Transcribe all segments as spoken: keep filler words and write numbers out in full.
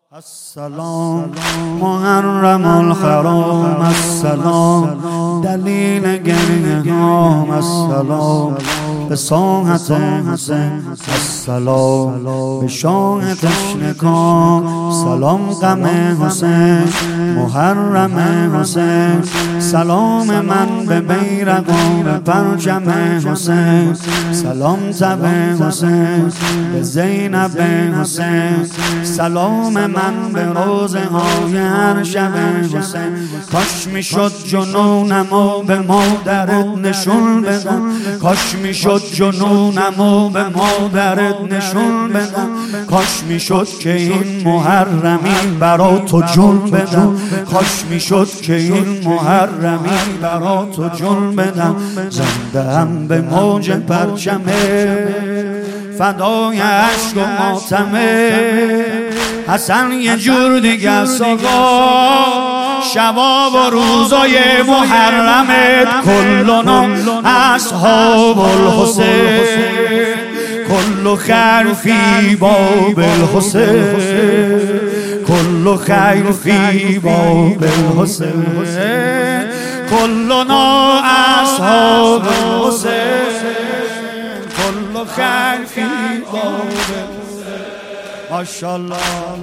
السلام محرم الحرام، السلام دلیل گریه هام، السلام به ساحت حسین، السلام به شاه تشنه کام، سلام غم حسین محرم حسین، سلام من به بیرق و به پرچم حسین، سلام تب حسین به زینب حسین، سلام من به روزه های هر شب حسین. کاش میشد جنونم و به مادرت نشون بدم، کاش میشد جنونم و به مادرت نشون بدم، کاش میشد که این محرمی برا تو جون بدم، کاش میشد که این محرمی برا تو جون بدم. زنده هم به موج پرچمه فدای عشق و ماتمه، حسن یه جور دیگه است آقا، شبا و روزای محرمت کلنا اصحاب الحسین، کل خیر فی باب الحسین، کل خیر فی باب الحسین، کلنا اصحاب الحسین، کل خیر فی باب الحسین. ماشاءالله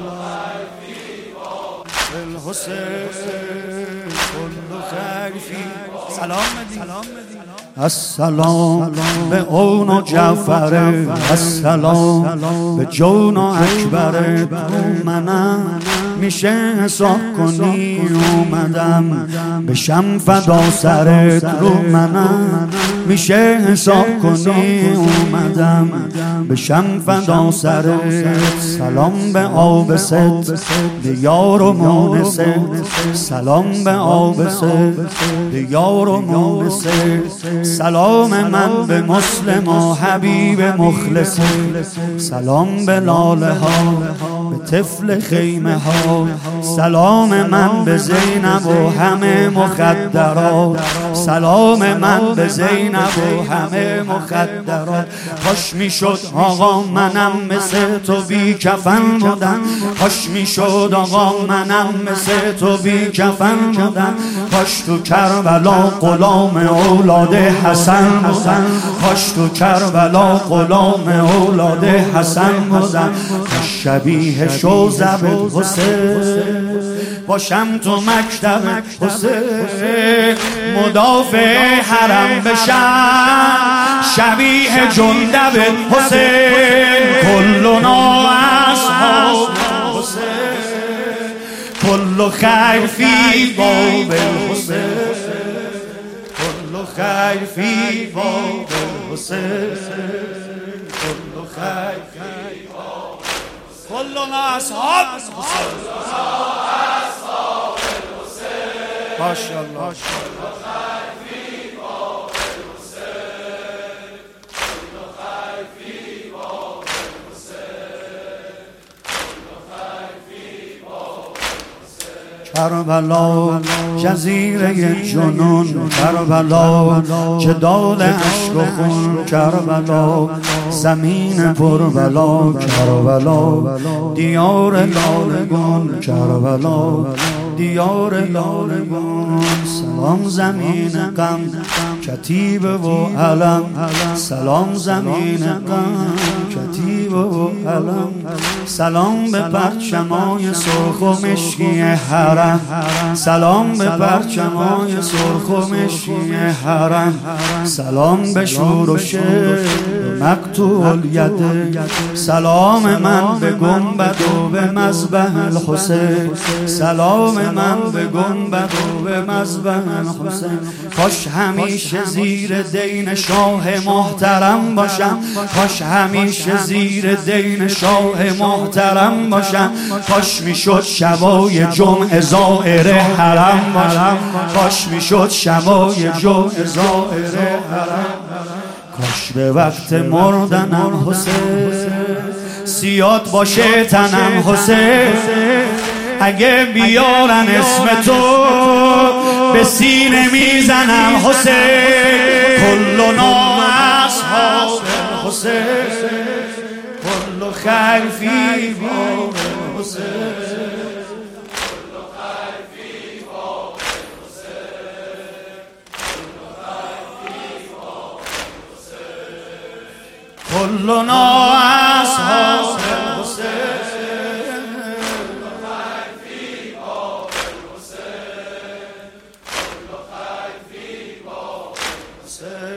الحسین کل خیر فی. سلام مدی السلام به اون و جعفر، السلام به جون و اکبر، منم میشه حساب کنی اومدم بشم فدا سرت، رو منم میشه حساب کنی اومدم بشم فدا سرت. سلام به آبست دیار و مونست، سلام به آبست دیار و مونست، سلام من به مسلم و حبیب مخلص، سلام به لاله ها به طفل خیمه ها، سلام من به زینب و همه مخدرات، سلام من به زینب و همه مخدرات. کاش میشد آقا منم مثل تو بی کفن بودم، کاش میشد آقا منم مثل تو بی کفن بودم، کاش تو کربلا غلام اولاد حسن بودم، کاش تو کربلا غلام اولاد حسن بودم، کاش شبیه شوزب حسین باشم تو مکتب حسین، مدافع حرم بشم شبیه جندب حسین، کلنا اصحاب حسین، کل خیر فی باب الحسین، کل خیر فی باب الحسین، کل خیر فی باب الحسین، کلنا اصحاب حسین. ماشاءالله کربلا جزیره جنون، کربلا جدال عشق و خون، کربلا زمین پربلا، کربلا دیار لالگون، کربلا دیار لالگون. سلام زمین غم کتیبه و علم، سلام زمین غم کتیبه و علم، سلام به پرچمای سرخ و مشکی حرم، سلام به پرچمای سرخ و مشکی حرم، سلام به شور و شعر مقطوع الید، سلام من به گنبد و به مذبح الحسین، سلام من به گنبد و به مذبح الحسین. کاش همیشه زیر دین شاه محترم باشم، کاش همیشه زیر دین شاه محترم باشم، کاش میشد شبای جمعه زائر حرم باشم، کاش میشد شبای جمعه زائر حرم، کاش به وقت مردنم حسین سیاد باشه تنم حسین، اگه بیارن اسم تو به سینه میزنم حسین، کلنا اصحاب حسین، کل خیر فی الحسين كلنا أصحاب الحسين كل خير في باب الحسين